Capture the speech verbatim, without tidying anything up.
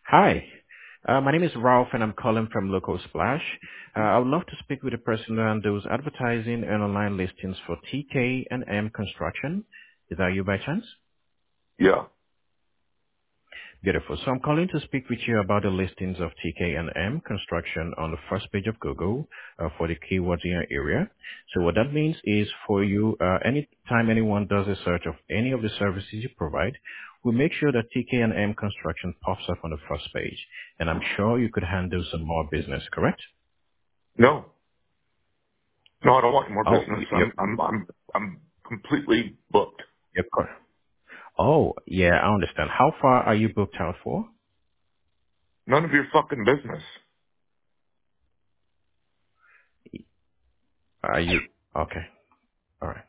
Hi, uh, my name is Ralph and I'm calling from Local Splash. Uh, I would love to speak with the person who handles advertising and online listings for T K and M Construction. Is that you by chance? Yeah. Beautiful. So I'm calling to speak with you about the listings of T K and M Construction on the first page of Google uh, for the keywords in your area. So what that means is for you, uh, anytime anyone does a search of any of the services you provide, we make sure that T K and M Construction pops up on the first page. And I'm sure you could handle some more business, correct? No. No, I don't want more Oh, business. y- you're, I'm I'm I'm I'm completely booked. you're correct. Oh, yeah, I understand. How far are you booked out for? None of your fucking business. Are you, okay, all right.